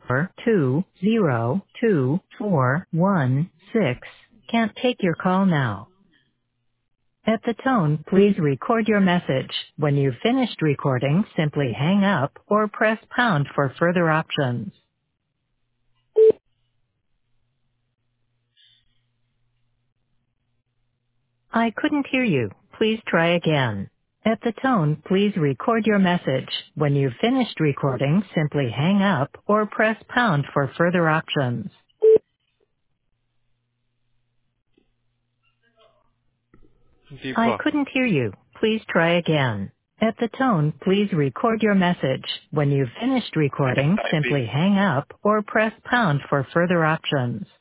4202416 can't take your call now. At the tone, please record your message. When you've finished recording, simply hang up or press pound for further options. I couldn't hear you. Please try again. At the tone, please record your message. When you've finished recording, simply hang up or press pound for further options. I Deepa. couldn't hear you. Please try again. At the tone, please record your message. When you've finished recording, Typing. simply hang up or press pound for further options.